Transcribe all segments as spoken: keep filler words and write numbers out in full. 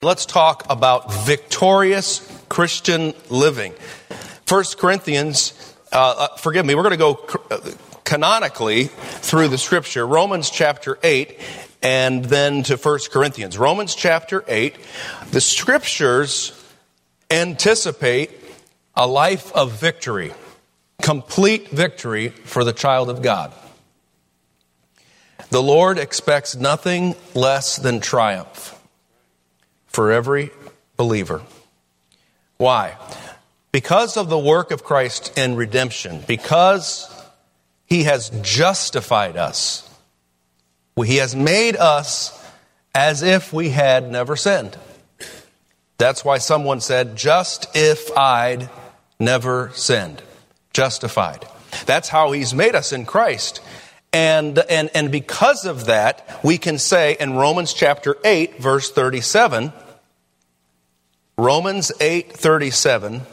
Let's talk about victorious Christian living. First Corinthians, uh, uh, forgive me, we're going to go canonically through the scripture. Romans chapter eight and then to First Corinthians. Romans chapter eight, the scriptures anticipate a life of victory, complete victory for the child of God. The Lord expects nothing less than triumph for every believer. Why? Because of the work of Christ in redemption, because He has justified us. He has made us as if we had never sinned. That's why someone said, just if I'd never sinned. Justified. That's how He's made us in Christ. And, and, and because of that, we can say in Romans chapter eight, verse thirty-seven, Romans eight thirty-seven,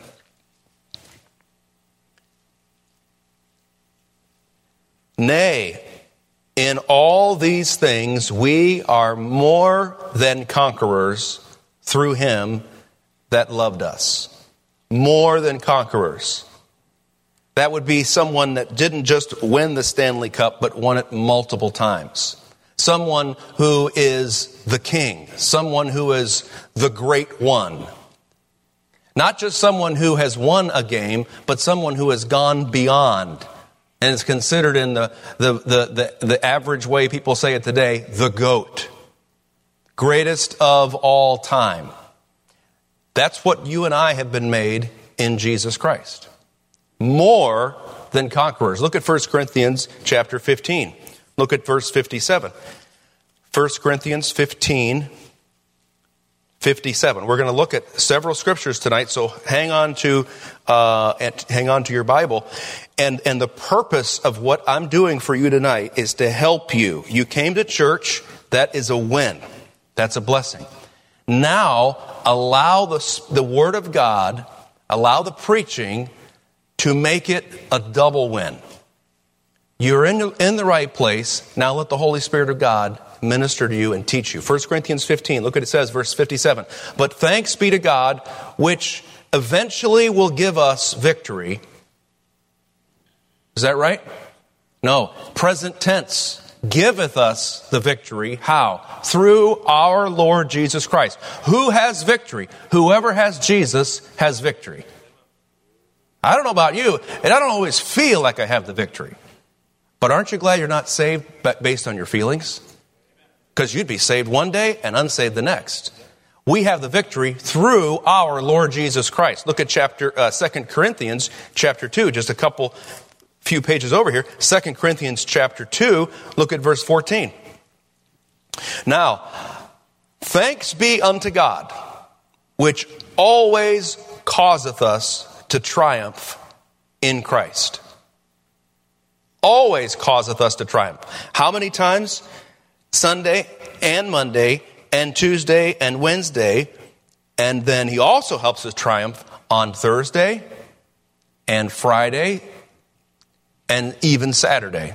nay, in all these things we are more than conquerors through Him that loved us. More than conquerors. That would be someone that didn't just win the Stanley Cup, but won it multiple times. Someone who is the king. Someone who is the great one. Not just someone who has won a game, but someone who has gone beyond. And it's considered in the, the, the, the, the average way people say it today, the GOAT. Greatest of all time. That's what you and I have been made in Jesus Christ. More than conquerors. Look at First Corinthians chapter fifteen. Look at verse fifty-seven. First Corinthians fifteen, fifty-seven. We're going to look at several scriptures tonight, so hang on to uh, hang on to your Bible. And and the purpose of what I'm doing for you tonight is to help you. You came to church. That is a win. That's a blessing. Now allow the the Word of God, allow the preaching to make it a double win. You're in, in the right place. Now let the Holy Spirit of God minister to you and teach you. First Corinthians fifteen, look what it says, verse fifty-seven. But thanks be to God, which eventually will give us victory. Is that right? No. Present tense. Giveth us the victory. How? Through our Lord Jesus Christ. Who has victory? Whoever has Jesus has victory. I don't know about you, and I don't always feel like I have the victory. But aren't you glad you're not saved based on your feelings? Because you'd be saved one day and unsaved the next. We have the victory through our Lord Jesus Christ. Look at chapter uh, Second Corinthians chapter two, just a couple few pages over here. Second Corinthians chapter two, look at verse fourteen. Now, thanks be unto God, which always causeth us to triumph in Christ. Always causeth us to triumph. How many times? Sunday and Monday and Tuesday and Wednesday. And then He also helps us triumph on Thursday and Friday and even Saturday.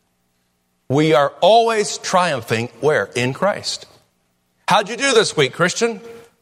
We are always triumphing where? In Christ. How'd you do this week, Christian?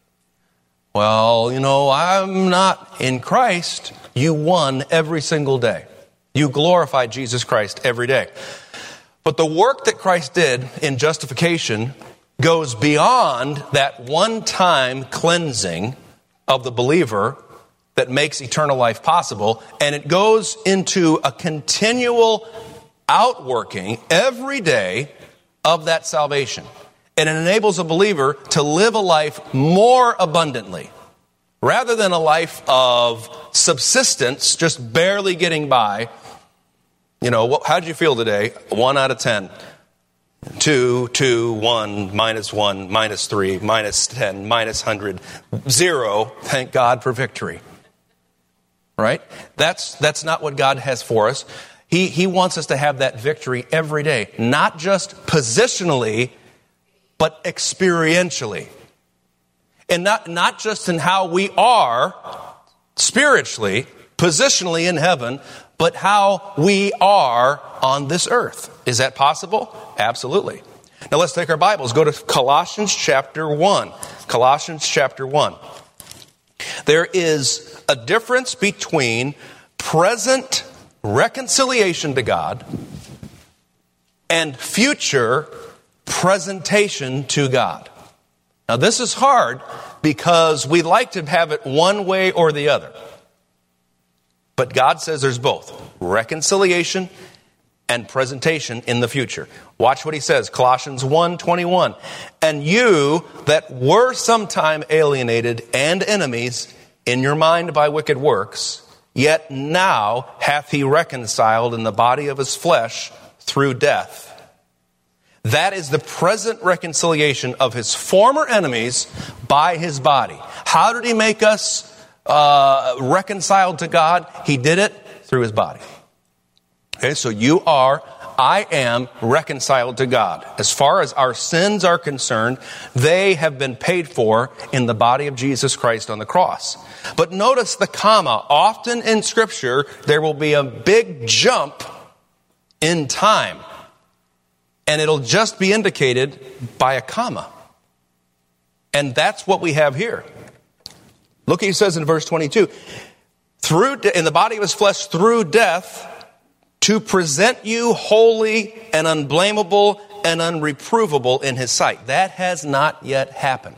Well, you know, I'm not in Christ. You won every single day. You glorified Jesus Christ every day. But the work that Christ did in justification goes beyond that one-time cleansing of the believer that makes eternal life possible. And it goes into a continual outworking every day of that salvation. And it enables a believer to live a life more abundantly. Rather than a life of subsistence, just barely getting by. You know, how did you feel today? One out of ten. Two, two, one, minus one, minus three, minus ten, minus hundred, zero. Thank God for victory. Right? That's that's not what God has for us. He He wants us to have that victory every day. Not just positionally, but experientially. And not, not just in how we are spiritually, positionally in heaven, but how we are on this earth. Is that possible? Absolutely. Now let's take our Bibles. Go to Colossians chapter one. Colossians chapter one. There is a difference between present reconciliation to God and future presentation to God. Now, this is hard because we like to have it one way or the other. But God says there's both reconciliation and presentation in the future. Watch what he says, Colossians one twenty-one. And you that were sometime alienated and enemies in your mind by wicked works, yet now hath he reconciled in the body of his flesh through death. That is the present reconciliation of his former enemies by his body. How did he make us uh, reconciled to God? He did it through his body. Okay, so you are, I am reconciled to God. As far as our sins are concerned, they have been paid for in the body of Jesus Christ on the cross. But notice the comma. Often in Scripture, there will be a big jump in time. And it'll just be indicated by a comma. And that's what we have here. Look what he says in verse twenty-two. Through, in the body of his flesh through death, to present you holy and unblameable and unreprovable in his sight. That has not yet happened.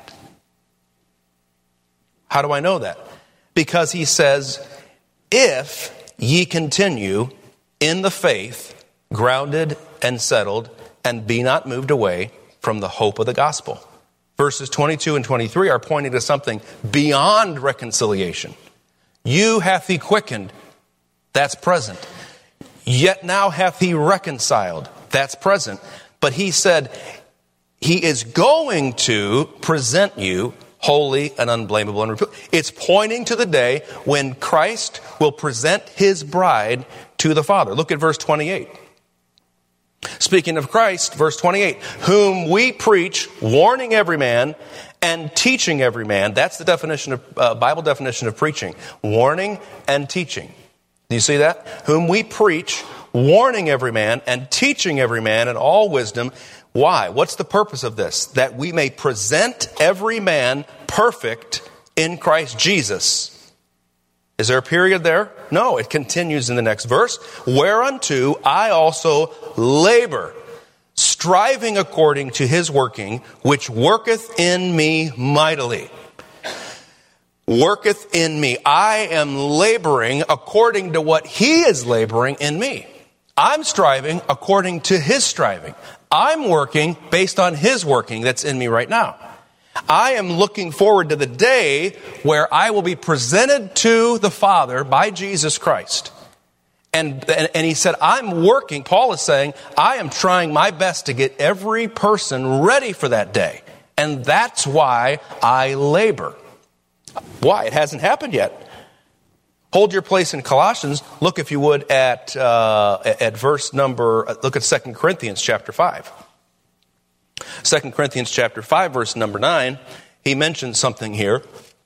How do I know that? Because he says, if ye continue in the faith, grounded and settled, and be not moved away from the hope of the gospel. Verses twenty-two and twenty-three are pointing to something beyond reconciliation. You hath he quickened. That's present. Yet now hath he reconciled. That's present. But he said he is going to present you holy and unblameable and unreprovable. It's pointing to the day when Christ will present his bride to the Father. Look at verse twenty-eight. Speaking of Christ, verse twenty-eight, whom we preach, warning every man and teaching every man. That's the definition of uh, Bible definition of preaching. Warning and teaching. Do you see that? Whom we preach, warning every man and teaching every man in all wisdom. Why? What's the purpose of this? That we may present every man perfect in Christ Jesus. Is there a period there? No, it continues in the next verse. Whereunto I also labor, striving according to his working, which worketh in me mightily. Worketh in me. I am laboring according to what he is laboring in me. I'm striving according to his striving. I'm working based on his working that's in me right now. I am looking forward to the day where I will be presented to the Father by Jesus Christ. And, and, and he said, I'm working, Paul is saying, I am trying my best to get every person ready for that day. And that's why I labor. Why? It hasn't happened yet. Hold your place in Colossians. Look, if you would, at, uh, at verse number, look at Second Corinthians chapter five. Second Corinthians chapter five, verse number nine, he mentions something here.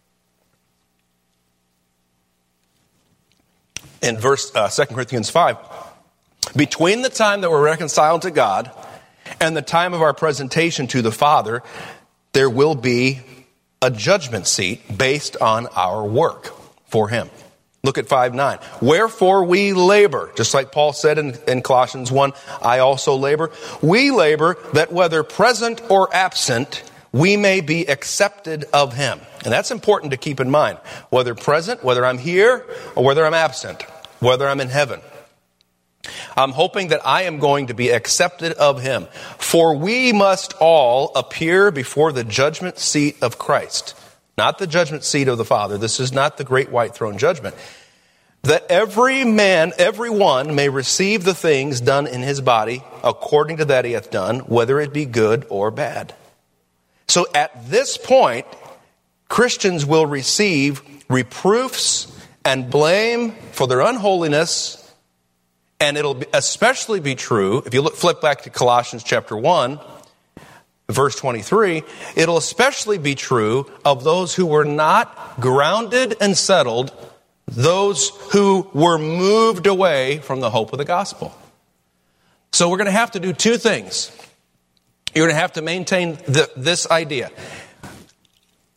In verse uh, Second Corinthians five, between the time that we're reconciled to God and the time of our presentation to the Father, there will be a judgment seat based on our work for him. Look at five nine. Wherefore we labor, just like Paul said in, in Colossians one, I also labor. We labor that whether present or absent, we may be accepted of him. And that's important to keep in mind. Whether present, whether I'm here, or whether I'm absent, whether I'm in heaven. I'm hoping that I am going to be accepted of him. For we must all appear before the judgment seat of Christ. Not the judgment seat of the Father. This is not the great white throne judgment. That every man, every one may receive the things done in his body according to that he hath done, whether it be good or bad. So at this point, Christians will receive reproofs and blame for their unholiness. And it'll especially be true, if you look, flip back to Colossians chapter one, verse twenty-three, it'll especially be true of those who were not grounded and settled, those who were moved away from the hope of the gospel. So we're going to have to do two things. You're going to have to maintain the, this idea.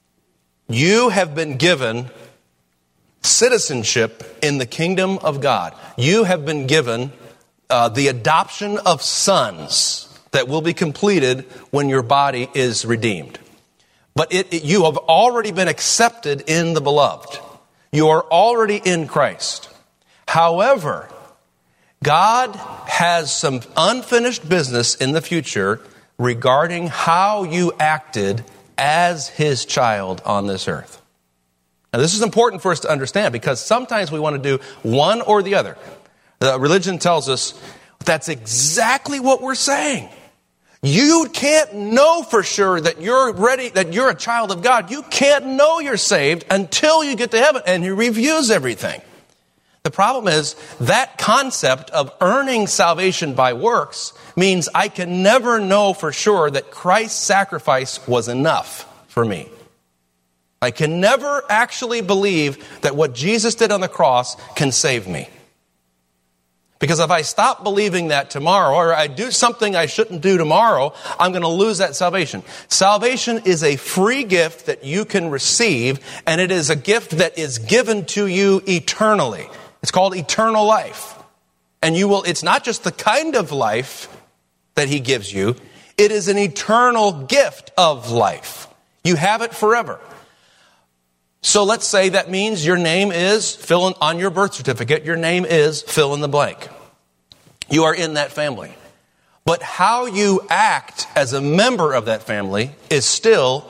You have been given citizenship in the kingdom of God. You have been given uh, the adoption of sons that will be completed when your body is redeemed. But it, it, you have already been accepted in the beloved. You are already in Christ. However, God has some unfinished business in the future regarding how you acted as his child on this earth. Now, this is important for us to understand because sometimes we want to do one or the other. The religion tells us that's exactly what we're saying. You can't know for sure that you're ready, that you're a child of God. You can't know you're saved until you get to heaven, and he reviews everything. The problem is that concept of earning salvation by works means I can never know for sure that Christ's sacrifice was enough for me. I can never actually believe that what Jesus did on the cross can save me. Because if I stop believing that tomorrow, or I do something I shouldn't do tomorrow, I'm going to lose that salvation. Salvation is a free gift that you can receive, and it is a gift that is given to you eternally. It's called eternal life. And you will, it's not just the kind of life that he gives you, it is an eternal gift of life. You have it forever. So let's say that means your name is, fill in, on your birth certificate, your name is fill in the blank. You are in that family. But how you act as a member of that family is still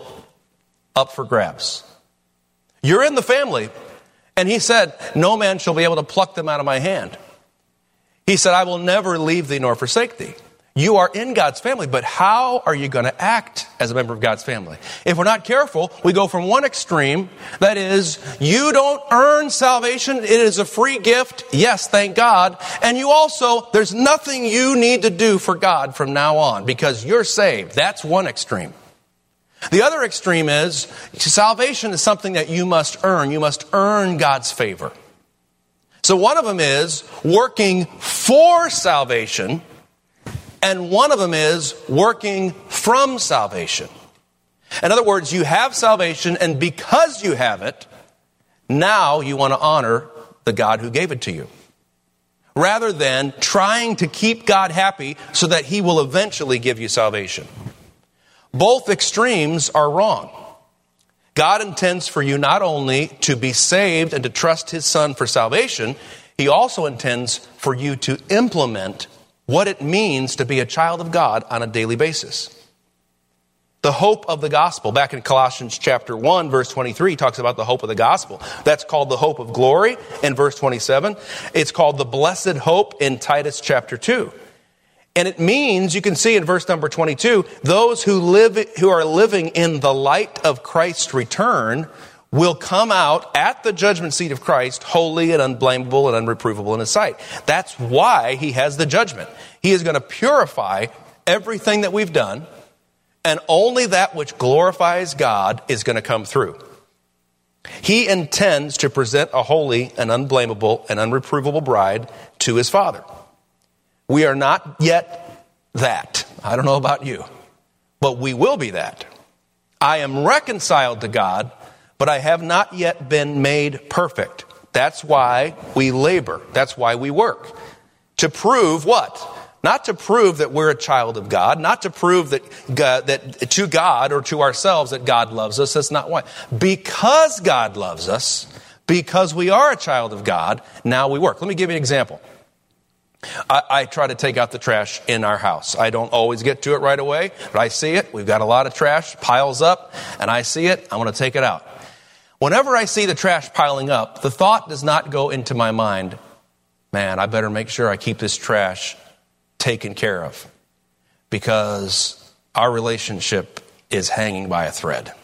up for grabs. You're in the family, and he said, no man shall be able to pluck them out of my hand. He said, I will never leave thee nor forsake thee. You are in God's family, but how are you going to act as a member of God's family? If we're not careful, we go from one extreme, that is, you don't earn salvation, it is a free gift, yes, thank God, and you also, there's nothing you need to do for God from now on, because you're saved. That's one extreme. The other extreme is, salvation is something that you must earn. You must earn God's favor. So one of them is working for salvation, and one of them is working from salvation. In other words, you have salvation, and because you have it, now you want to honor the God who gave it to you, rather than trying to keep God happy so that he will eventually give you salvation. Both extremes are wrong. God intends for you not only to be saved and to trust his Son for salvation, he also intends for you to implement what it means to be a child of God on a daily basis. The hope of the gospel, back in Colossians chapter one, verse twenty-three, talks about the hope of the gospel. That's called the hope of glory in verse twenty-seven. It's called the blessed hope in Titus chapter two. And it means, you can see in verse number twenty-two, those who live, who are living in the light of Christ's return will come out at the judgment seat of Christ holy and unblameable and unreprovable in his sight. That's why he has the judgment. He is going to purify everything that we've done, and only that which glorifies God is going to come through. He intends to present a holy and unblameable and unreprovable bride to his Father. We are not yet that. I don't know about you, but we will be that. I am reconciled to God, but I have not yet been made perfect. That's why we labor. That's why we work. To prove what? Not to prove that we're a child of God, not to prove that God, that to God or to ourselves that God loves us. That's not why. Because God loves us, because we are a child of God, now we work. Let me give you an example. I, I try to take out the trash in our house. I don't always get to it right away, but I see it. We've got a lot of trash, piles up, and I see it. I want to take it out. Whenever I see the trash piling up, the thought does not go into my mind, man, I better make sure I keep this trash taken care of, because our relationship is hanging by a thread.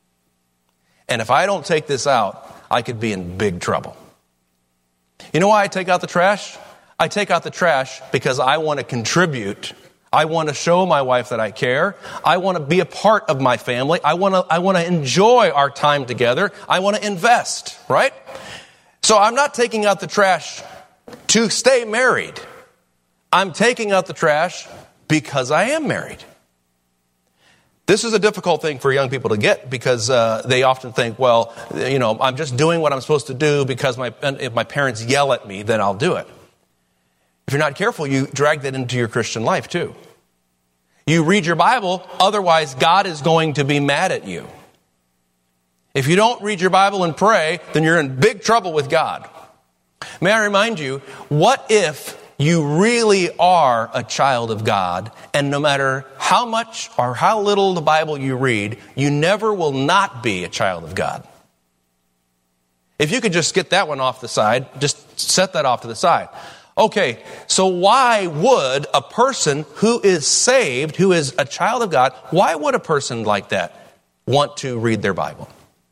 And if I don't take this out, I could be in big trouble. You know why I take out the trash? I take out the trash because I want to contribute. I want to show my wife that I care. I want to be a part of my family. I want to, I want to enjoy our time together. I want to invest, right? So I'm not taking out the trash to stay married. I'm taking out the trash because I am married. This is a difficult thing for young people to get because uh, they often think, well, you know, I'm just doing what I'm supposed to do because my if my parents yell at me, then I'll do it. If you're not careful, you drag that into your Christian life too. You read your Bible, otherwise God is going to be mad at you. If you don't read your Bible and pray, then you're in big trouble with God. May I remind you, what if you really are a child of God, and no matter how much or how little the Bible you read, you never will not be a child of God? If you could just get that one off the side, just set that off to the side. Okay, so why would a person who is saved, who is a child of God, why would a person like that want to read their Bible?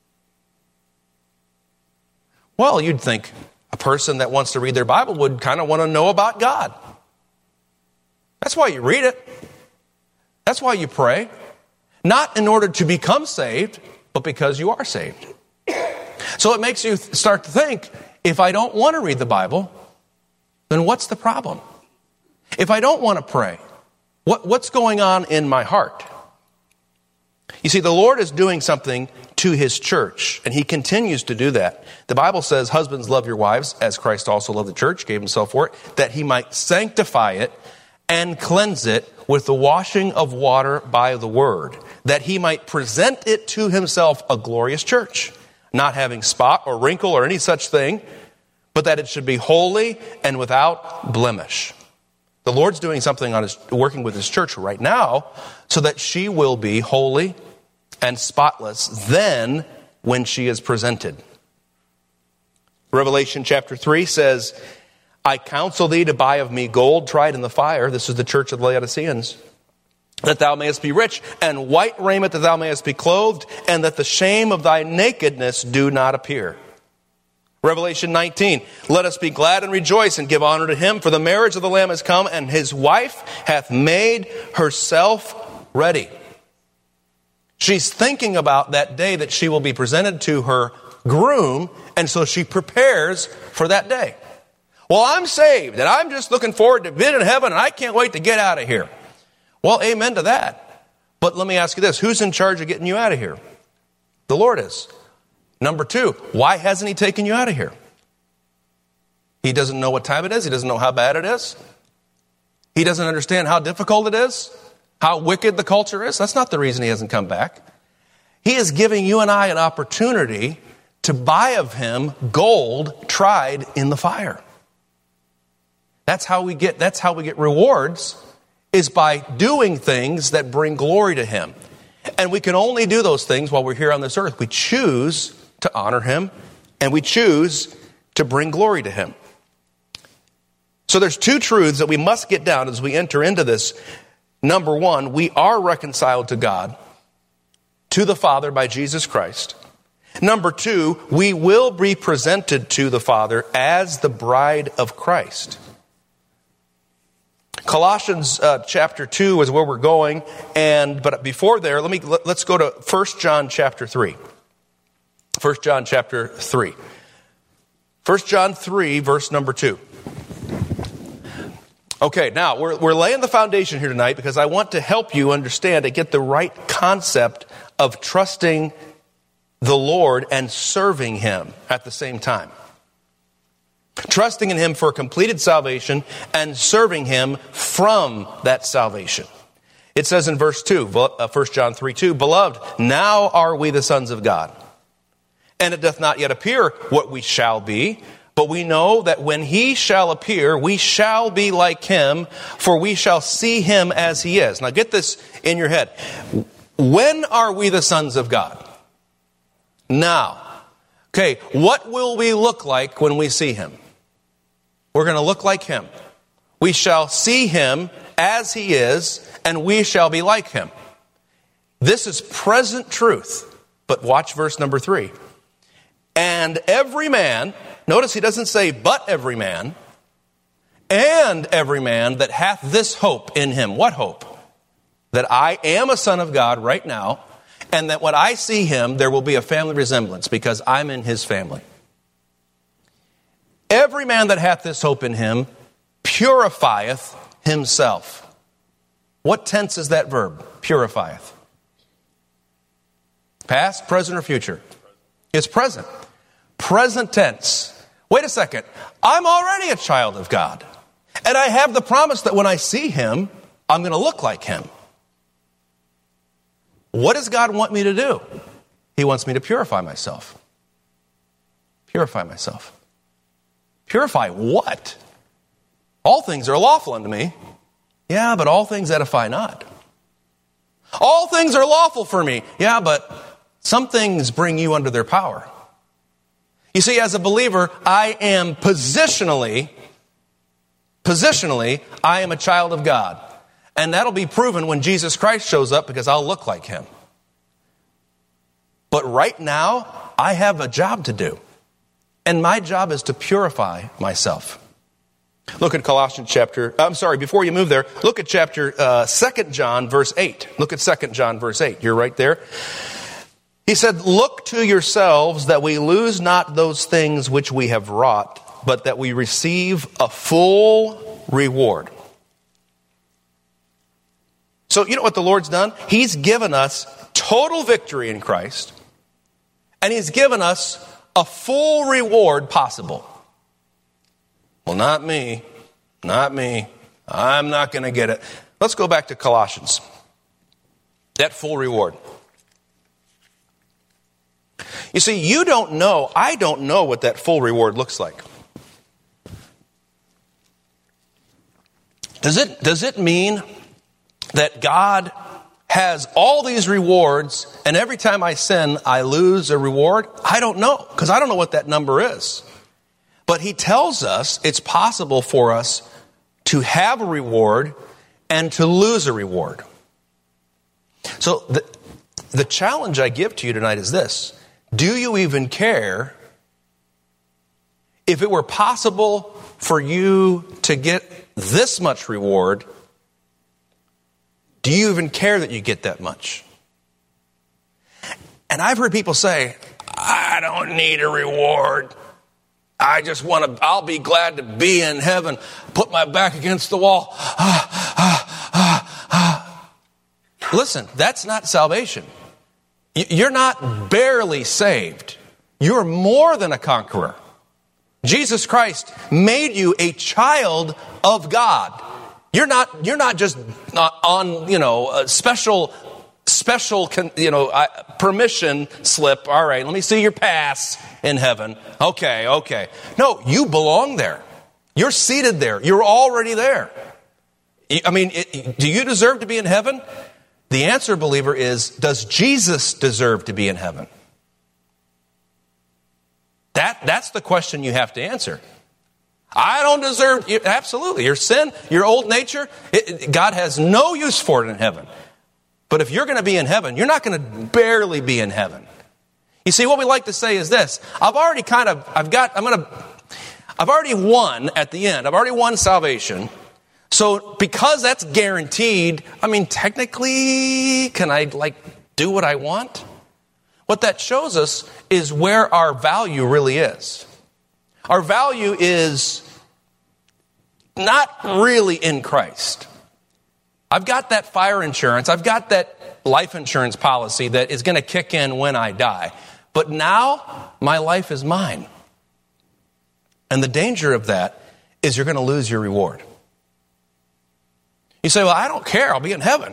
Well, you'd think a person that wants to read their Bible would kind of want to know about God. That's why you read it. That's why you pray. Not in order to become saved, but because you are saved. So it makes you start to think, if I don't want to read the Bible, then what's the problem? If I don't want to pray, what, what's going on in my heart? You see, the Lord is doing something to his church, and he continues to do that. The Bible says, husbands, love your wives, as Christ also loved the church, gave himself for it, that he might sanctify it and cleanse it with the washing of water by the word, that he might present it to himself a glorious church, not having spot or wrinkle or any such thing, but that it should be holy and without blemish. The Lord's doing something on his, working with his church right now, so that she will be holy and spotless then when she is presented. Revelation chapter three says, I counsel thee to buy of me gold tried in the fire. This is the church of the Laodiceans. That thou mayest be rich, and white raiment that thou mayest be clothed, and that the shame of thy nakedness do not appear. Revelation nineteen, let us be glad and rejoice and give honor to him, for the marriage of the Lamb is come, and his wife hath made herself ready. She's thinking about that day that she will be presented to her groom, and so she prepares for that day. Well, I'm saved, and I'm just looking forward to being in heaven, and I can't wait to get out of here. Well, amen to that. But let me ask you this, who's in charge of getting you out of here? The Lord is. Number two, why hasn't he taken you out of here? He doesn't know what time it is. He doesn't know how bad it is. He doesn't understand how difficult it is, how wicked the culture is. That's not the reason he hasn't come back. He is giving you and I an opportunity to buy of him gold tried in the fire. That's how we get, that's how we get rewards, is by doing things that bring glory to him. And we can only do those things while we're here on this earth. We choose to honor him, and we choose to bring glory to him. So there's two truths that we must get down as we enter into this. Number one, we are reconciled to God, to the Father by Jesus Christ. Number two, we will be presented to the Father as the bride of Christ. Colossians uh, chapter two is where we're going, and but before there, let me let, let's go to First John chapter three. First John chapter three. First John three, verse number two. Okay, now we're we're laying the foundation here tonight because I want to help you understand and get the right concept of trusting the Lord and serving him at the same time. Trusting in him for completed salvation and serving him from that salvation. It says in verse two, First John three two, Beloved, now are we the sons of God. And it doth not yet appear what we shall be, but we know that when he shall appear, we shall be like him, for we shall see him as he is. Now get this in your head. When are we the sons of God? Now. Okay, what will we look like when we see him? We're going to look like him. We shall see him as he is, and we shall be like him. This is present truth. But watch verse number three. And every man, notice he doesn't say, but every man, and every man that hath this hope in him. What hope? That I am a son of God right now, and that when I see him, there will be a family resemblance because I'm in his family. Every man that hath this hope in him purifieth himself. What tense is that verb? Purifieth. Past, present, or future? It's present. Present tense. Wait a second. I'm already a child of God. And I have the promise that when I see him, I'm going to look like him. What does God want me to do? He wants me to purify myself. Purify myself. Purify what? All things are lawful unto me. Yeah, but all things edify not. All things are lawful for me. Yeah, but some things bring you under their power. You see, as a believer, I am positionally, positionally, I am a child of God. And that'll be proven when Jesus Christ shows up because I'll look like him. But right now, I have a job to do. And my job is to purify myself. Look at Colossians chapter, I'm sorry, before you move there, look at chapter uh, Second John verse eight. Look at Second John verse eight. You're right there. He said, look to yourselves that we lose not those things which we have wrought, but that we receive a full reward. So you know what the Lord's done? He's given us total victory in Christ, and he's given us a full reward possible. Well, not me. Not me. I'm not going to get it. Let's go back to Colossians. That full reward. You see, you don't know, I don't know what that full reward looks like. Does it, does it mean that God has all these rewards and every time I sin, I lose a reward? I don't know, because I don't know what that number is. But he tells us it's possible for us to have a reward and to lose a reward. So the, the challenge I give to you tonight is this. Do you even care if it were possible for you to get this much reward? Do you even care that you get that much? And I've heard people say, I don't need a reward. I just want to, I'll be glad to be in heaven, put my back against the wall. Ah, ah, ah, ah. Listen, that's not salvation. You're not barely saved. You're more than a conqueror. Jesus Christ made you a child of God. You're not, you're not just on, you know, a special, special, you know, permission slip. All right, let me see your pass in heaven. Okay, okay. No, you belong there. You're seated there. You're already there. I mean, it, do you deserve to be in heaven? The answer, believer, is, does Jesus deserve to be in heaven? That, that's the question you have to answer. I don't deserve, absolutely. Your sin, your old nature, it, God has no use for it in heaven. But if you're going to be in heaven, you're not going to barely be in heaven. You see, what we like to say is this. I've already kind of, I've got, I'm going to, I've already won at the end. I've already won salvation. So because that's guaranteed, I mean, technically, can I like do what I want? What that shows us is where our value really is. Our value is not really in Christ. I've got that fire insurance. I've got that life insurance policy that is going to kick in when I die. But now my life is mine. And the danger of that is you're going to lose your reward. You say, well, I don't care. I'll be in heaven.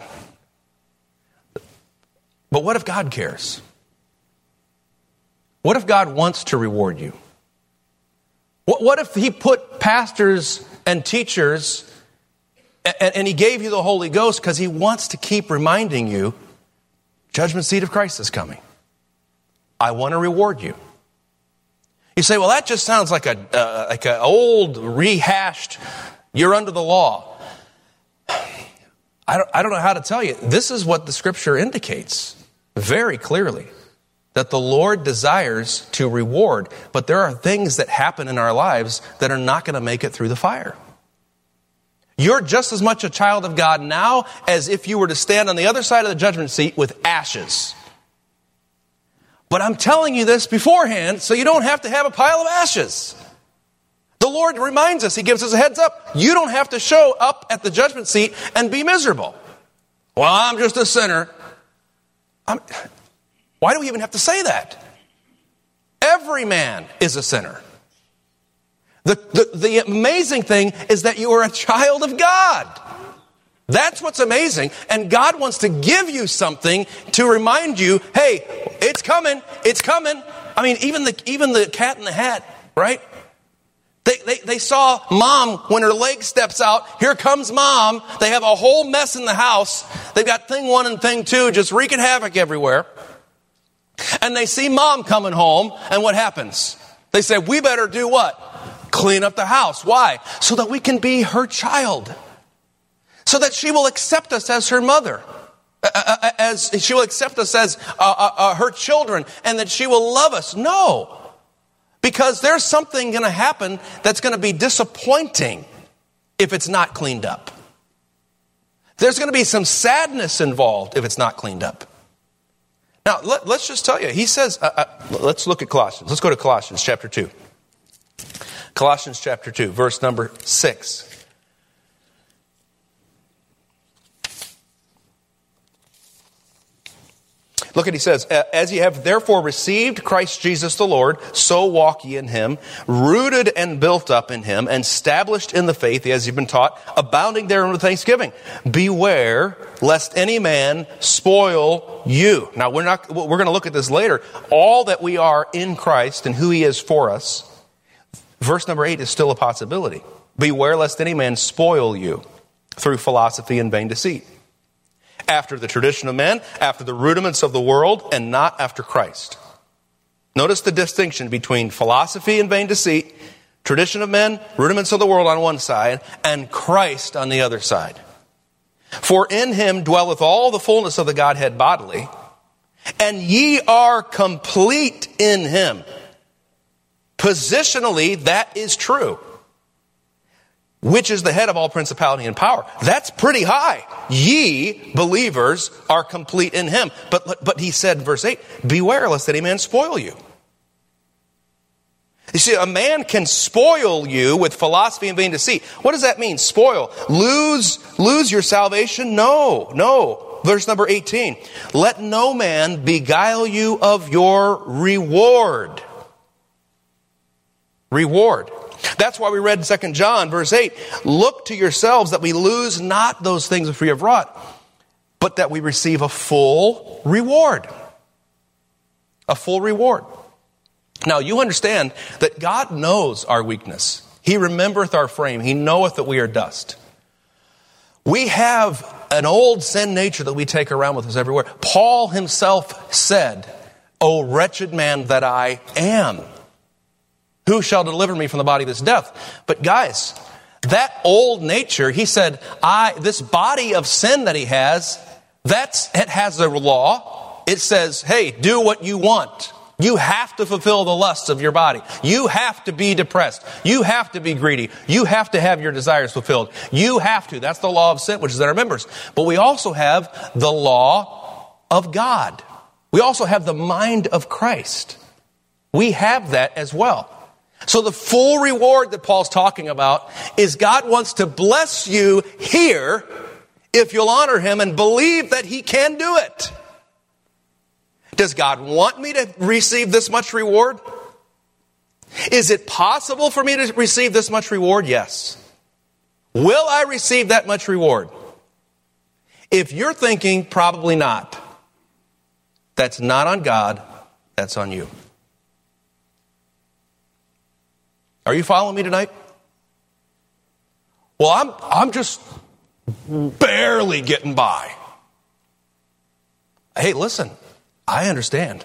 But what if God cares? What if God wants to reward you? What, what if he put pastors and teachers and, and he gave you the Holy Ghost because he wants to keep reminding you, judgment seat of Christ is coming. I want to reward you. You say, well, that just sounds like a uh, like an old rehashed, you're under the law. I don't, I don't know how to tell you. This is what the scripture indicates very clearly, that the Lord desires to reward. But there are things that happen in our lives that are not going to make it through the fire. You're just as much a child of God now as if you were to stand on the other side of the judgment seat with ashes. But I'm telling you this beforehand so you don't have to have a pile of ashes. The Lord reminds us, he gives us a heads up. You don't have to show up at the judgment seat and be miserable. Well, I'm just a sinner. I'm, Why do we even have to say that? Every man is a sinner. The, the, the amazing thing is that you are a child of God. That's what's amazing. And God wants to give you something to remind you, hey, it's coming, it's coming. I mean, even the even the Cat in the Hat, right? They, they, they saw mom when her leg steps out. Here comes mom. They have a whole mess in the house. They've got thing one and thing two just wreaking havoc everywhere. And they see mom coming home. And what happens? They say, we better do what? Clean up the house. Why? So that we can be her child. So that she will accept us as her mother. Uh, as she will accept us as uh, uh, uh, her children. And that she will love us. No. Because there's something going to happen that's going to be disappointing if it's not cleaned up. There's going to be some sadness involved if it's not cleaned up. Now, let, let's just tell you. He says, uh, uh, let's look at Colossians. Let's go to Colossians chapter two. Colossians chapter two, verse number six. Look at, he says, as ye have therefore received Christ Jesus the Lord, so walk ye in him, rooted and built up in him, and established in the faith as you've been taught, abounding therein with thanksgiving. Beware lest any man spoil you. Now, we're not, we're going to look at this later. All that we are in Christ and who he is for us, verse number eight is still a possibility. Beware lest any man spoil you through philosophy and vain deceit, after the tradition of men, after the rudiments of the world, and not after Christ. Notice the distinction between philosophy and vain deceit, tradition of men, rudiments of the world on one side, and Christ on the other side. For in him dwelleth all the fullness of the Godhead bodily, and ye are complete in him. Positionally, that is true. Which is the head of all principality and power. That's pretty high. Ye, believers, are complete in him. But, but he said in verse eight, beware lest any man spoil you. You see, a man can spoil you with philosophy and vain deceit. What does that mean? Spoil. Lose, lose your salvation? No, no. Verse number eighteen. Let no man beguile you of your reward. Reward. That's why we read in Second John, verse eight, look to yourselves that we lose not those things which we have wrought, but that we receive a full reward. A full reward. Now, you understand that God knows our weakness. He remembereth our frame. He knoweth that we are dust. We have an old sin nature that we take around with us everywhere. Paul himself said, O wretched man that I am. Who shall deliver me from the body of this death? But guys, that old nature, he said, I, this body of sin that he has, that's, it has a law. It says, hey, do what you want. You have to fulfill the lusts of your body. You have to be depressed. You have to be greedy. You have to have your desires fulfilled. You have to. That's the law of sin, which is in our members. But we also have the law of God. We also have the mind of Christ. We have that as well. So the full reward that Paul's talking about is God wants to bless you here if you'll honor him and believe that he can do it. Does God want me to receive this much reward? Is it possible for me to receive this much reward? Yes. Will I receive that much reward? If you're thinking probably not, that's not on God, that's on you. Are you following me tonight? Well, I'm I'm just barely getting by. Hey, listen, I understand.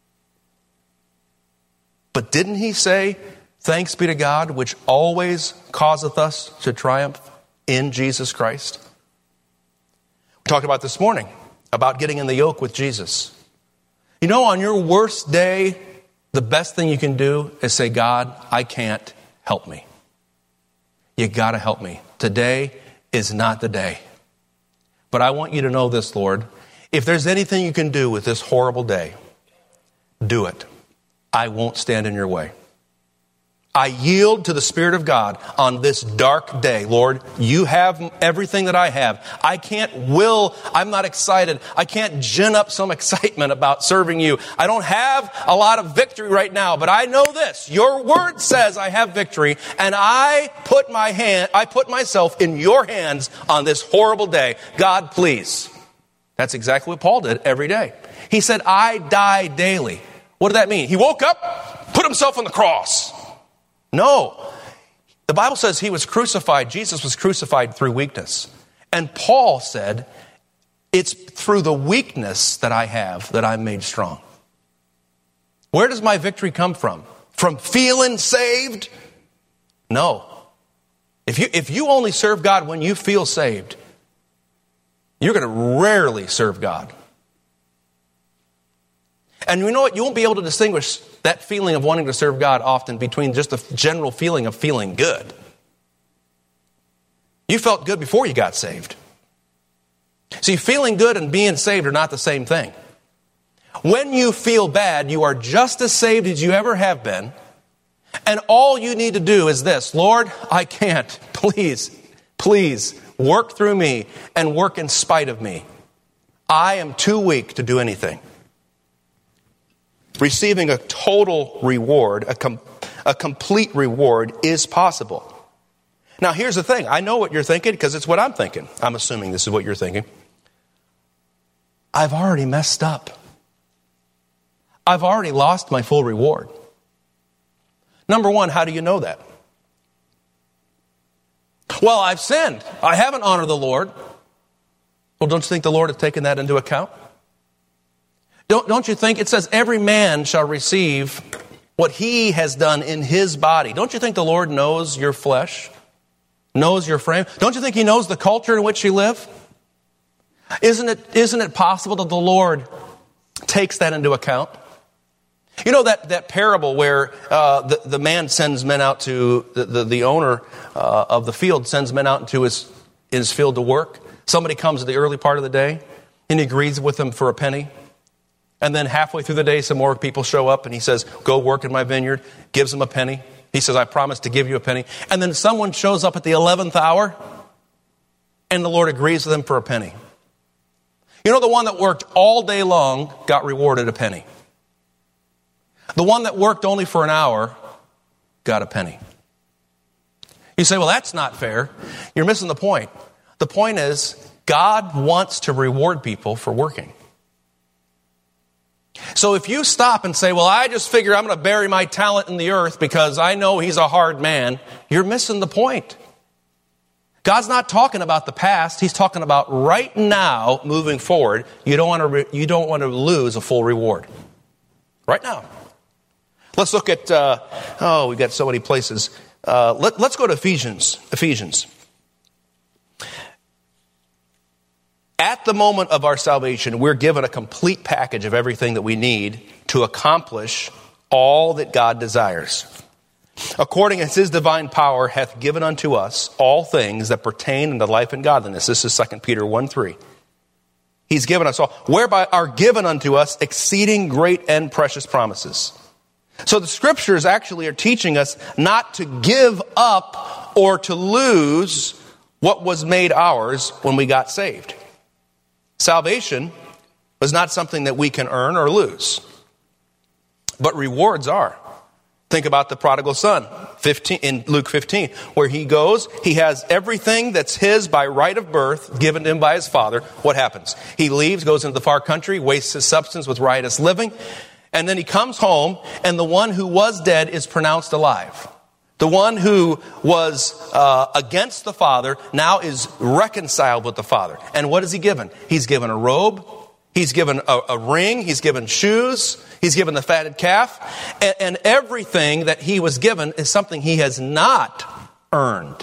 But didn't he say, thanks be to God, which always causeth us to triumph in Jesus Christ? We talked about this morning, about getting in the yoke with Jesus. You know, on your worst day, the best thing you can do is say, God, I can't, help me. You got to help me. Today is not the day. But I want you to know this, Lord. If there's anything you can do with this horrible day, do it. I won't stand in your way. I yield to the Spirit of God on this dark day. Lord, you have everything that I have. I can't will, I'm not excited. I can't gin up some excitement about serving you. I don't have a lot of victory right now, but I know this. Your word says I have victory, and I put my hand, I put myself in your hands on this horrible day. God, please. That's exactly what Paul did every day. He said, I die daily. What did that mean? He woke up, put himself on the cross. No. The Bible says he was crucified. Jesus was crucified through weakness. And Paul said, it's through the weakness that I have that I'm made strong. Where does my victory come from? From feeling saved? No. If you, if you only serve God when you feel saved, you're going to rarely serve God. And you know what? You won't be able to distinguish that feeling of wanting to serve God often between just the general feeling of feeling good. You felt good before you got saved. See, feeling good and being saved are not the same thing. When you feel bad, you are just as saved as you ever have been. And all you need to do is this: Lord, I can't. Please, please work through me and work in spite of me. I am too weak to do anything. Receiving a total reward, a, com- a complete reward is possible. Now, here's the thing. I know what you're thinking because it's what I'm thinking. I'm assuming this is what you're thinking. I've already messed up. I've already lost my full reward. Number one, how do you know that? Well, I've sinned. I haven't honored the Lord. Well, don't you think the Lord has taken that into account? Don't, don't you think it says every man shall receive what he has done in his body? Don't you think the Lord knows your flesh? Knows your frame? Don't you think he knows the culture in which you live? Isn't it, isn't it possible that the Lord takes that into account? You know that, that parable where uh, the, the man sends men out to, the, the, the owner uh, of the field sends men out into his, his field to work. Somebody comes at the early part of the day and he agrees with them for a penny. And then halfway through the day, some more people show up and he says, go work in my vineyard, gives them a penny. He says, I promise to give you a penny. And then someone shows up at the eleventh hour and the Lord agrees with them for a penny. You know, the one that worked all day long got rewarded a penny. The one that worked only for an hour got a penny. You say, well, that's not fair. You're missing the point. The point is, God wants to reward people for working. So if you stop and say, well, I just figure I'm going to bury my talent in the earth because I know he's a hard man, you're missing the point. God's not talking about the past. He's talking about right now, moving forward. You don't want to, re- you don't want to lose a full reward. Right now. Let's look at, uh, oh, we've got so many places. Uh, let, let's go to Ephesians. Ephesians. At the moment of our salvation, we're given a complete package of everything that we need to accomplish all that God desires. According as his divine power hath given unto us all things that pertain unto life and godliness. This is Second Peter one three. He's given us all, whereby are given unto us exceeding great and precious promises. So the scriptures actually are teaching us not to give up or to lose what was made ours when we got saved. Salvation was not something that we can earn or lose. But rewards are. Think about the prodigal son fifteen, in Luke fifteen, where he goes, he has everything that's his by right of birth, given to him by his father. What happens? He leaves, goes into the far country, wastes his substance with riotous living, and then he comes home, and the one who was dead is pronounced alive. The one who was uh, against the father now is reconciled with the father. And what is he given? He's given a robe. He's given a, a ring. He's given shoes. He's given the fatted calf. And, and everything that he was given is something he has not earned.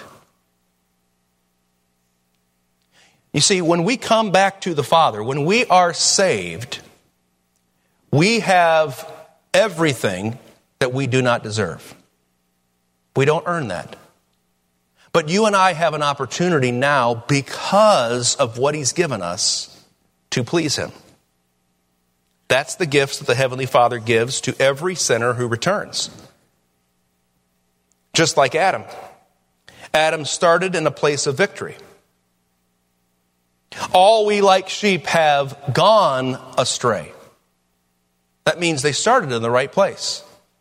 You see, when we come back to the Father, when we are saved, we have everything that we do not deserve. We don't earn that. But you and I have an opportunity now because of what he's given us to please him. That's the gifts that the Heavenly Father gives to every sinner who returns. Just like Adam. Adam started in a place of victory. All we like sheep have gone astray. That means they started in the right place.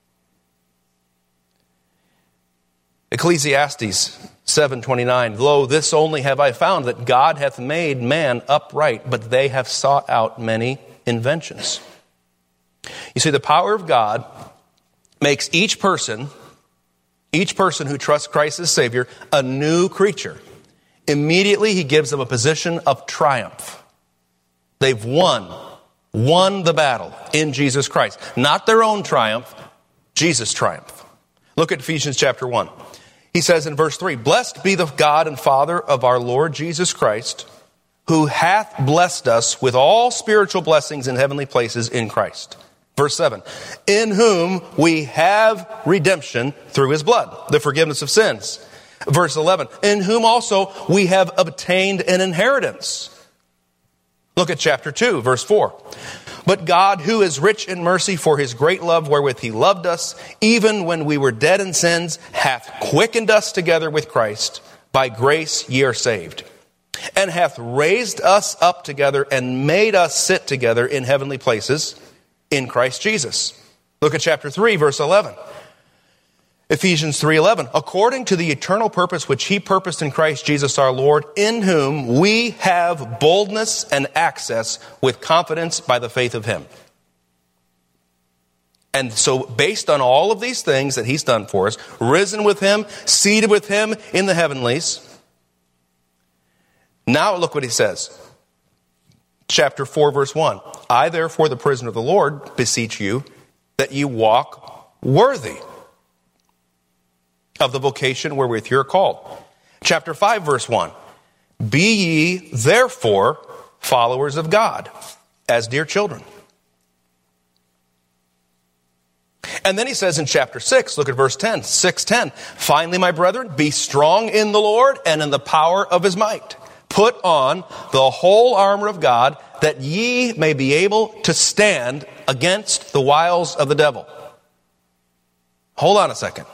Ecclesiastes seven twenty-nine, lo, this only have I found, that God hath made man upright, but they have sought out many inventions. You see, the power of God makes each person, each person who trusts Christ as Savior, a new creature. Immediately, he gives them a position of triumph. They've won, won the battle in Jesus Christ. Not their own triumph, Jesus' triumph. Look at Ephesians chapter one. He says in verse three, blessed be the God and Father of our Lord Jesus Christ, who hath blessed us with all spiritual blessings in heavenly places in Christ. Verse seven, in whom we have redemption through his blood, the forgiveness of sins. Verse eleven, in whom also we have obtained an inheritance. Look at chapter two, verse four. But God, who is rich in mercy for his great love wherewith he loved us, even when we were dead in sins, hath quickened us together with Christ. By grace ye are saved. And hath raised us up together and made us sit together in heavenly places in Christ Jesus. Look at chapter three, verse eleven. Ephesians three eleven, according to the eternal purpose which he purposed in Christ Jesus our Lord, in whom we have boldness and access with confidence by the faith of him. And so based on all of these things that he's done for us, risen with him, seated with him in the heavenlies, now look what he says. Chapter four, verse one, I therefore, the prisoner of the Lord, beseech you that you walk worthy of the vocation wherewith you're called. Chapter five, verse one. Be ye therefore followers of God, as dear children. And then he says in chapter six, look at verse ten, six ten. Finally, my brethren, be strong in the Lord and in the power of his might. Put on the whole armor of God, that ye may be able to stand against the wiles of the devil. Hold on a second.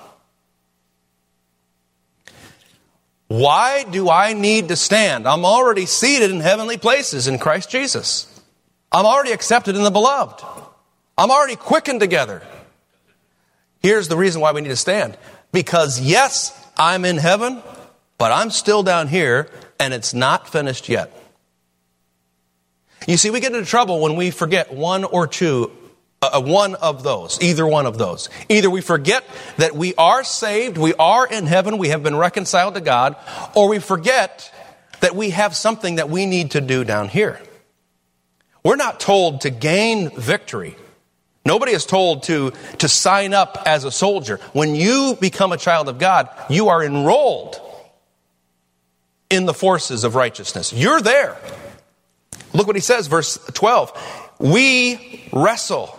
Why do I need to stand? I'm already seated in heavenly places in Christ Jesus. I'm already accepted in the beloved. I'm already quickened together. Here's the reason why we need to stand. Because yes, I'm in heaven, but I'm still down here, and it's not finished yet. You see, we get into trouble when we forget one or two Uh, one of those, either one of those. Either we forget that we are saved, we are in heaven, we have been reconciled to God, or we forget that we have something that we need to do down here. We're not told to gain victory. Nobody is told to, to sign up as a soldier. When you become a child of God, you are enrolled in the forces of righteousness. You're there. Look what he says, verse twelve. We wrestle.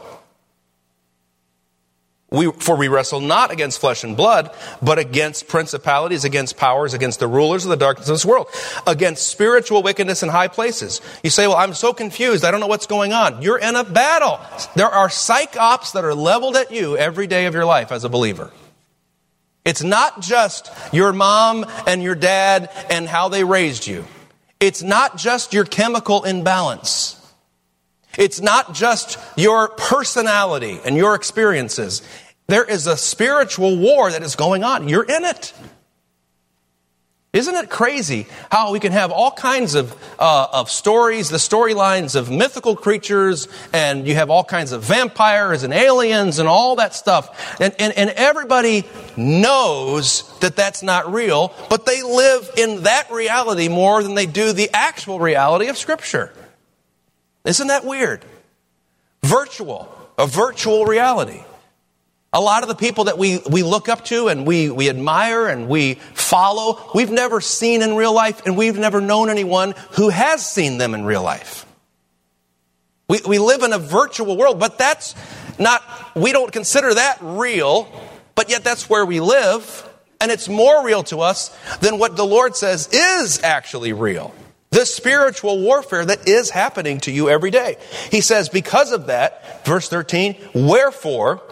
We, for we wrestle not against flesh and blood, but against principalities, against powers, against the rulers of the darkness of this world, against spiritual wickedness in high places. You say, well, I'm so confused. I don't know what's going on. You're in a battle. There are psych ops that are leveled at you every day of your life as a believer. It's not just your mom and your dad and how they raised you. It's not just your chemical imbalance. It's not just your personality and your experiences. There is a spiritual war that is going on. You're in it. Isn't it crazy how we can have all kinds of uh, of stories, the storylines of mythical creatures, and you have all kinds of vampires and aliens and all that stuff. And, and, and everybody knows that that's not real, but they live in that reality more than they do the actual reality of Scripture. Isn't that weird? Virtual, a virtual reality. A lot of the people that we, we look up to and we, we admire and we follow, we've never seen in real life, and we've never known anyone who has seen them in real life. We, we live in a virtual world, but that's not, we don't consider that real, but yet that's where we live, and it's more real to us than what the Lord says is actually real. The spiritual warfare that is happening to you every day. He says, because of that, verse thirteen, wherefore,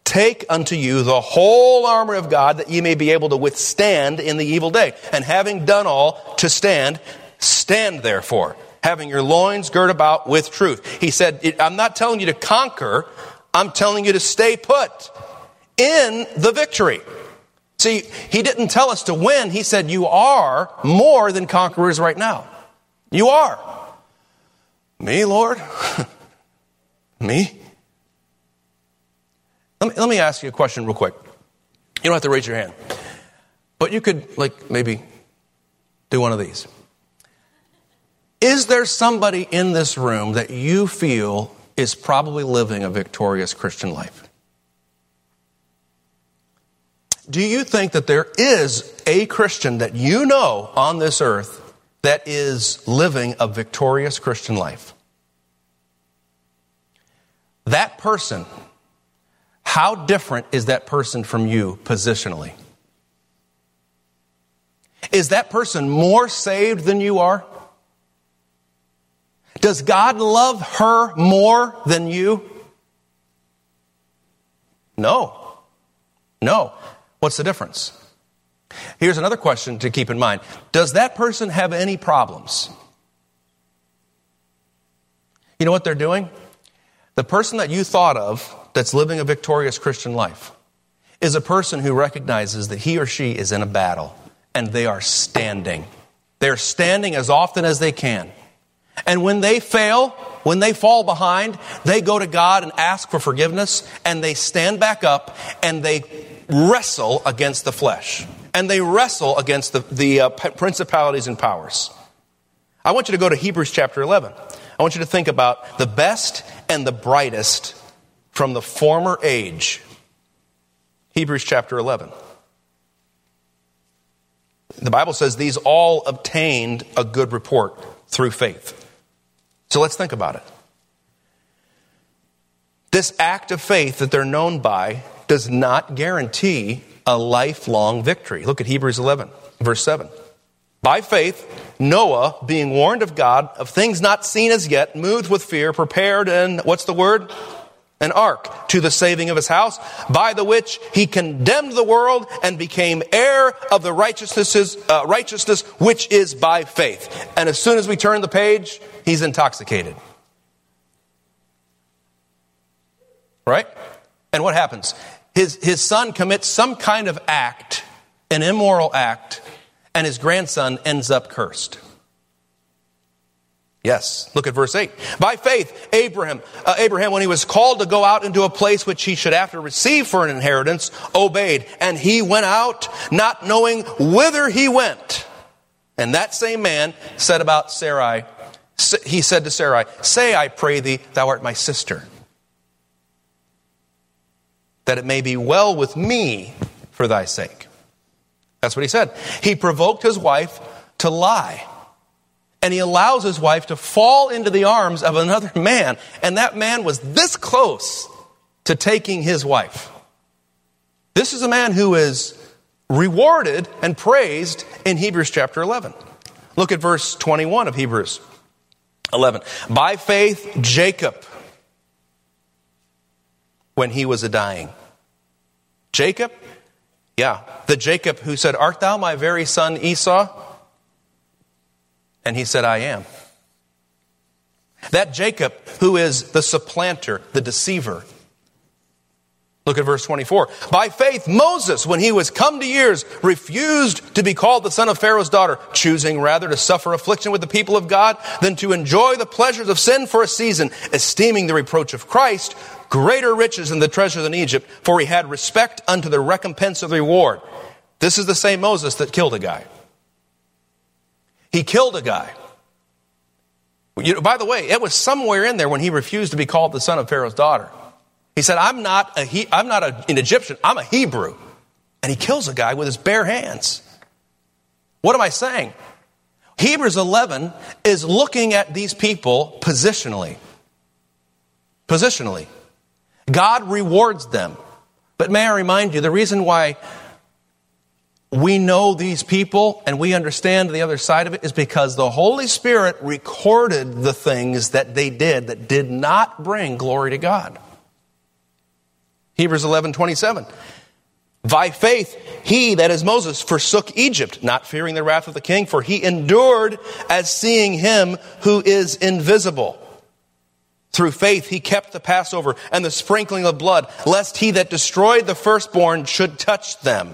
take unto you the whole armor of God, that ye may be able to withstand in the evil day. And having done all to stand, stand therefore, having your loins girt about with truth. He said, I'm not telling you to conquer, I'm telling you to stay put in the victory. See, he didn't tell us to win. He said, you are more than conquerors right now. You are. Me, Lord? Me? Let me, let me ask you a question real quick. You don't have to raise your hand. But you could, like, maybe do one of these. Is there somebody in this room that you feel is probably living a victorious Christian life? Do you think that there is a Christian that you know on this earth that is living a victorious Christian life? That person, how different is that person from you positionally? Is that person more saved than you are? Does God love her more than you? No. No. What's the difference? Here's another question to keep in mind. Does that person have any problems? You know what they're doing? The person that you thought of that's living a victorious Christian life is a person who recognizes that he or she is in a battle and they are standing. They're standing as often as they can. And when they fail, when they fall behind, they go to God and ask for forgiveness, and they stand back up and they wrestle against the flesh. And they wrestle against the, the uh, principalities and powers. I want you to go to Hebrews chapter eleven. I want you to think about the best and the brightest from the former age. Hebrews chapter eleven. The Bible says these all obtained a good report through faith. So let's think about it. This act of faith that they're known by does not guarantee a lifelong victory. Look at Hebrews eleven, verse seven. By faith, Noah, being warned of God of things not seen as yet, moved with fear, prepared an, what's the word? An ark to the saving of his house, by the which he condemned the world and became heir of the righteousness, uh, righteousness which is by faith. And as soon as we turn the page, he's intoxicated. Right? And what happens? His, his son commits some kind of act, an immoral act, and his grandson ends up cursed. Yes, look at verse eight. By faith, Abraham, uh, Abraham, when he was called to go out into a place which he should after receive for an inheritance, obeyed. And he went out, not knowing whither he went. And that same man said about Sarai, he said to Sarai, say, I pray thee, thou art my sister, that it may be well with me for thy sake. That's what he said. He provoked his wife to lie. And he allows his wife to fall into the arms of another man. And that man was this close to taking his wife. This is a man who is rewarded and praised in Hebrews chapter eleven. Look at verse twenty-one of Hebrews eleven. By faith, Jacob, when he was a dying. Jacob? Yeah, the Jacob who said, art thou my very son Esau? And he said, I am. That Jacob who is the supplanter, the deceiver. Look at verse twenty-four. By faith, Moses, when he was come to years, refused to be called the son of Pharaoh's daughter, choosing rather to suffer affliction with the people of God than to enjoy the pleasures of sin for a season, esteeming the reproach of Christ greater riches than the treasures in Egypt, for he had respect unto the recompense of the reward. This is the same Moses that killed a guy. He killed a guy. You know, by the way, it was somewhere in there when he refused to be called the son of Pharaoh's daughter. He said, I'm not, a he, I'm not a, an Egyptian, I'm a Hebrew. And he kills a guy with his bare hands. What am I saying? Hebrews eleven is looking at these people positionally. Positionally. God rewards them. But may I remind you, the reason why we know these people and we understand the other side of it is because the Holy Spirit recorded the things that they did that did not bring glory to God. Hebrews eleven twenty-seven. By faith, he, that is Moses, forsook Egypt, not fearing the wrath of the king, for he endured as seeing him who is invisible. Through faith, he kept the Passover and the sprinkling of blood, lest he that destroyed the firstborn should touch them.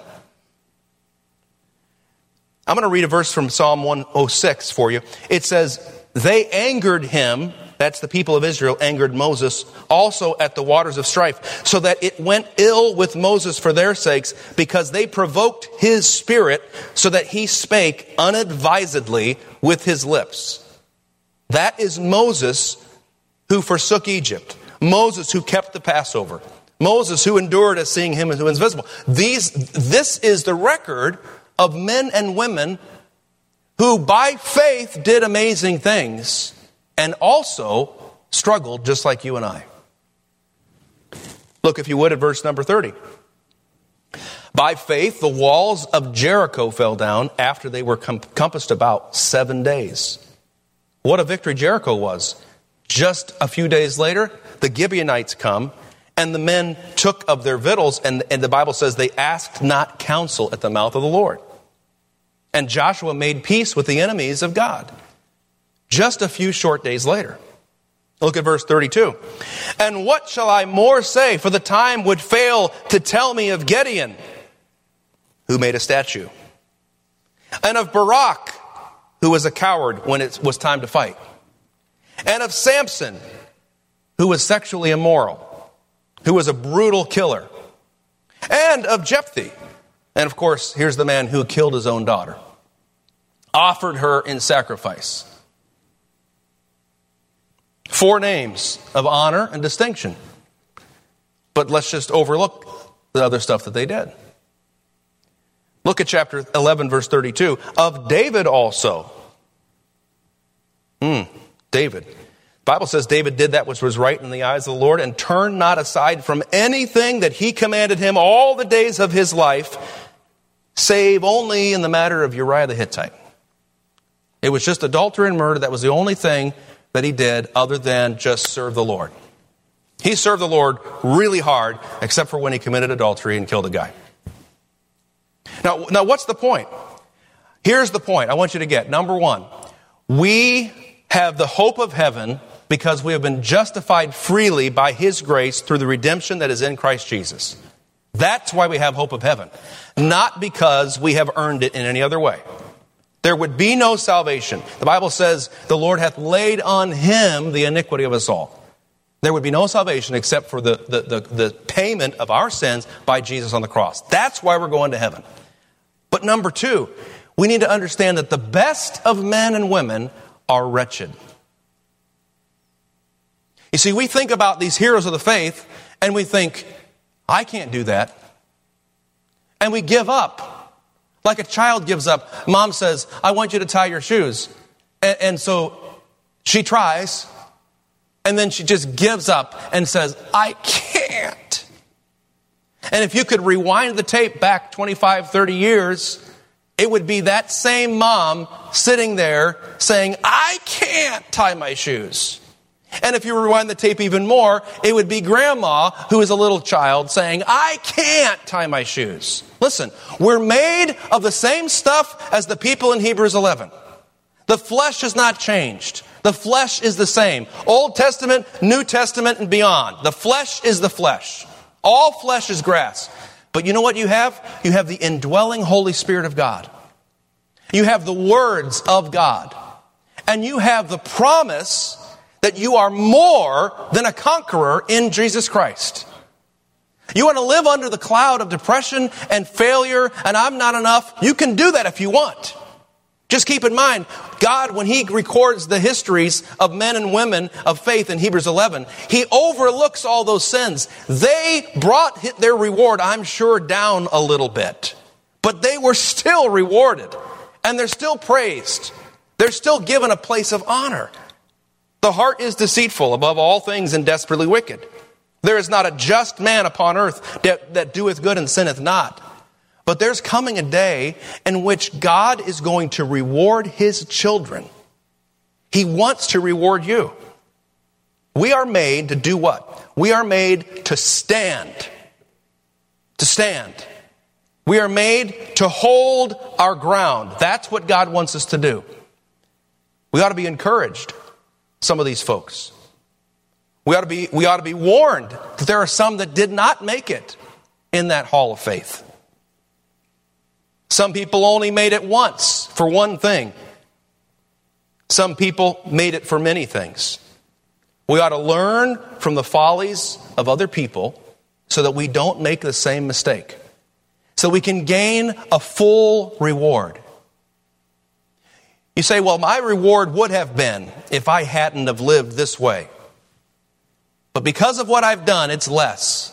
I'm going to read a verse from Psalm one oh six for you. It says, they angered him, that's the people of Israel, angered Moses, also at the waters of strife, so that it went ill with Moses for their sakes, because they provoked his spirit, so that he spake unadvisedly with his lips. That is Moses who forsook Egypt. Moses who kept the Passover. Moses who endured as seeing him who is invisible. These, this is the record of men and women who by faith did amazing things and also struggled just like you and I. Look, if you would, at verse number thirty. By faith, the walls of Jericho fell down after they were com- compassed about seven days. What a victory Jericho was. Just a few days later, the Gibeonites come, and the men took of their victuals, and, and the Bible says they asked not counsel at the mouth of the Lord. And Joshua made peace with the enemies of God. Just a few short days later. Look at verse thirty-two. And what shall I more say? For the time would fail to tell me of Gideon, who made a statue, and of Barak, who was a coward when it was time to fight, and of Samson, who was sexually immoral, who was a brutal killer, and of Jephthah. And of course, here's the man who killed his own daughter, offered her in sacrifice. Four names of honor and distinction. But let's just overlook the other stuff that they did. Look at chapter eleven, verse thirty-two. Of David also. Hmm, David. The Bible says David did that which was right in the eyes of the Lord and turned not aside from anything that he commanded him all the days of his life, save only in the matter of Uriah the Hittite. It was just adultery and murder. That was the only thing that he did other than just serve the Lord. He served the Lord really hard, except for when he committed adultery and killed a guy. Now, now what's the point? Here's the point I want you to get. Number one, we have the hope of heaven because we have been justified freely by his grace through the redemption that is in Christ Jesus. That's why we have hope of heaven. Not because we have earned it in any other way. There would be no salvation. The Bible says the Lord hath laid on him the iniquity of us all. There would be no salvation except for the, the, the, the payment of our sins by Jesus on the cross. That's why we're going to heaven. But number two, we need to understand that the best of men and women are wretched. You see, we think about these heroes of the faith and we think, I can't do that. And we give up. Like a child gives up. Mom says, I want you to tie your shoes. And, and so she tries. And then she just gives up and says, I can't. And if you could rewind the tape back twenty-five, thirty years, it would be that same mom sitting there saying, I can't tie my shoes. And if you rewind the tape even more, it would be grandma, who is a little child, saying, I can't tie my shoes. Listen, we're made of the same stuff as the people in Hebrews eleven. The flesh has not changed. The flesh is the same. Old Testament, New Testament, and beyond. The flesh is the flesh. All flesh is grass. But you know what you have? You have the indwelling Holy Spirit of God. You have the words of God. And you have the promise that you are more than a conqueror in Jesus Christ. You want to live under the cloud of depression and failure and I'm not enough? You can do that if you want. Just keep in mind, God, when he records the histories of men and women of faith in Hebrews eleven, he overlooks all those sins. They brought their reward, I'm sure, down a little bit. But they were still rewarded. And they're still praised. They're still given a place of honor. The heart is deceitful above all things and desperately wicked. There is not a just man upon earth that, that doeth good and sinneth not. But there's coming a day in which God is going to reward his children. He wants to reward you. We are made to do what? We are made to stand to stand. We are made to hold our ground. That's what God wants us to do. We ought to be encouraged, some of these folks. We ought to be, we ought to be warned that there are some that did not make it in that hall of faith. Some people only made it once for one thing. Some people made it for many things. We ought to learn from the follies of other people so that we don't make the same mistake. So we can gain a full reward. You say, well, my reward would have been if I hadn't have lived this way. But because of what I've done, it's less.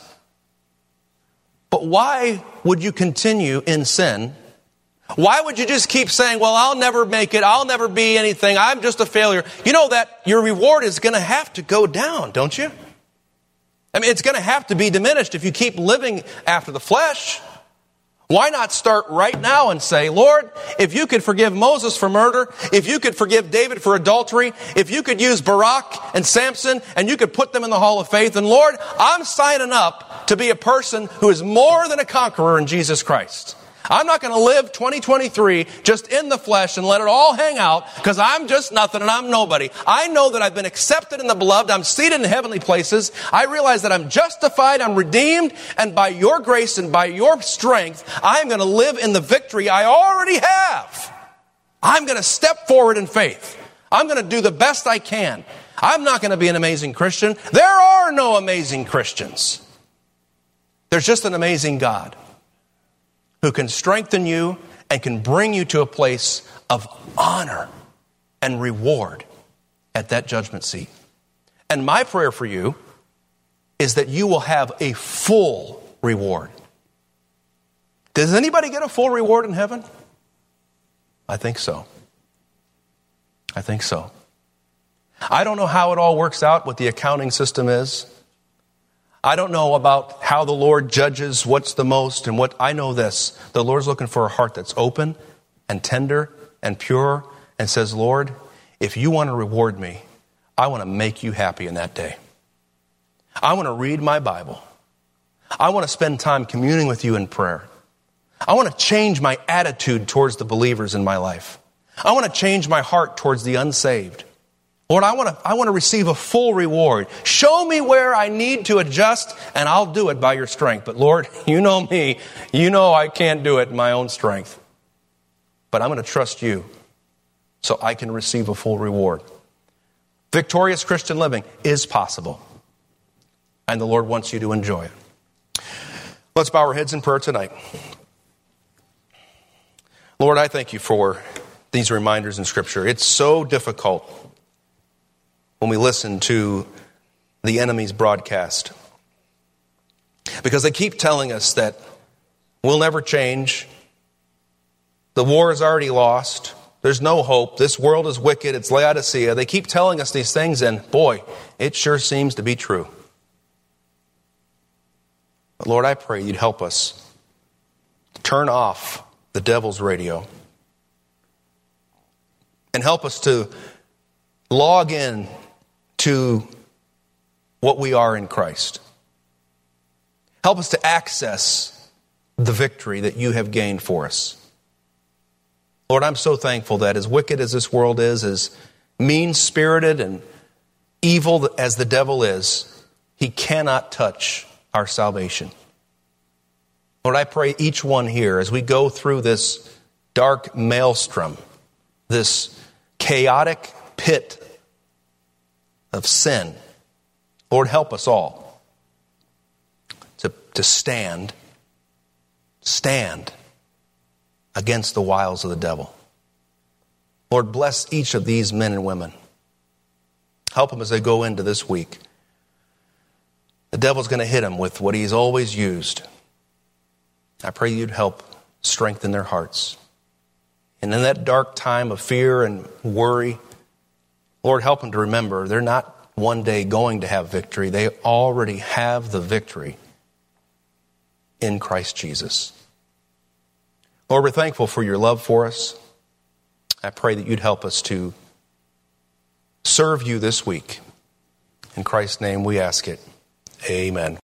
But why would you continue in sin? Why would you just keep saying, well, I'll never make it, I'll never be anything, I'm just a failure? You know that your reward is going to have to go down, don't you? I mean, it's going to have to be diminished if you keep living after the flesh. Why not start right now and say, Lord, if you could forgive Moses for murder, if you could forgive David for adultery, if you could use Barak and Samson and you could put them in the hall of faith, and Lord, I'm signing up to be a person who is more than a conqueror in Jesus Christ. I'm not going to live twenty twenty-three just in the flesh and let it all hang out because I'm just nothing and I'm nobody. I know that I've been accepted in the beloved. I'm seated in heavenly places. I realize that I'm justified, I'm redeemed, and by your grace and by your strength, I'm going to live in the victory I already have. I'm going to step forward in faith. I'm going to do the best I can. I'm not going to be an amazing Christian. There are no amazing Christians. There's just an amazing God who can strengthen you and can bring you to a place of honor and reward at that judgment seat. And my prayer for you is that you will have a full reward. Does anybody get a full reward in heaven? I think so. I think so. I don't know how it all works out, what the accounting system is. I don't know about how the Lord judges what's the most and what. I know this. The Lord's looking for a heart that's open and tender and pure and says, Lord, if you want to reward me, I want to make you happy in that day. I want to read my Bible. I want to spend time communing with you in prayer. I want to change my attitude towards the believers in my life. I want to change my heart towards the unsaved. Lord, I want to, I want to receive a full reward. Show me where I need to adjust, and I'll do it by your strength. But Lord, you know me. You know I can't do it in my own strength. But I'm going to trust you so I can receive a full reward. Victorious Christian living is possible, and the Lord wants you to enjoy it. Let's bow our heads in prayer tonight. Lord, I thank you for these reminders in Scripture. It's so difficult when we listen to the enemy's broadcast, because they keep telling us that we'll never change. The war is already lost. There's no hope. This world is wicked. It's Laodicea. They keep telling us these things, and boy, it sure seems to be true. But Lord, I pray you'd help us turn off the devil's radio and help us to log in to what we are in Christ. Help us to access the victory that you have gained for us. Lord, I'm so thankful that as wicked as this world is, as mean-spirited and evil as the devil is, he cannot touch our salvation. Lord, I pray each one here, as we go through this dark maelstrom, this chaotic pit of sin, Lord, help us all to, to stand, stand against the wiles of the devil. Lord, bless each of these men and women. Help them as they go into this week. The devil's going to hit them with what he's always used. I pray you'd help strengthen their hearts. And in that dark time of fear and worry, Lord, help them to remember they're not one day going to have victory. They already have the victory in Christ Jesus. Lord, we're thankful for your love for us. I pray that you'd help us to serve you this week. In Christ's name we ask it. Amen.